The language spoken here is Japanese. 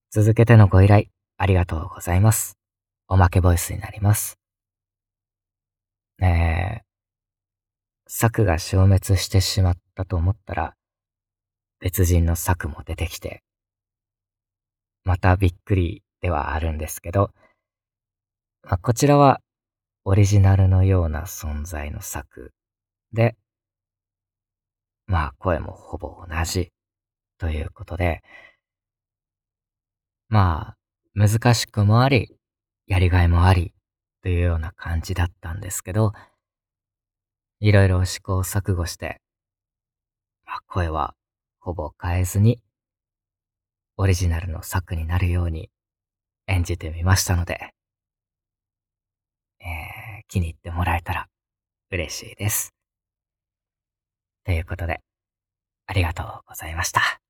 続けてのご依頼、ありがとうございます。おまけボイスになります。策が消滅してしまったと思ったら、別人の策も出てきて、またびっくりではあるんですけど、こちらはオリジナルのような存在の策で、声もほぼ同じということで、難しくもあり、やりがいもあり、というような感じだったんですけど、いろいろ試行錯誤して、声はほぼ変えずに、オリジナルの策になるように演じてみましたので、気に入ってもらえたら嬉しいです。ということで、ありがとうございました。